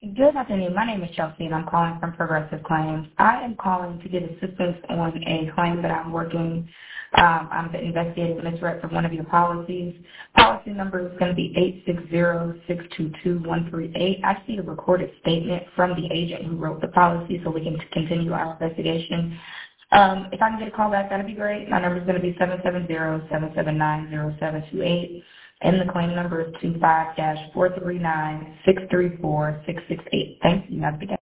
Good afternoon. My name is Chelsea, and I'm calling from Progressive Claims. I am calling to get assistance on a claim that I'm working. I'm the investigative misrep for one of your policies. Policy number is going to be 860-622-138. I see a recorded statement from the agent who wrote the policy so we can continue our investigation. If I can get a call back, that'd be great. My number is going to be 770-779-0728. And the claim number is 25-439-634-668. Thanks. You have a good day.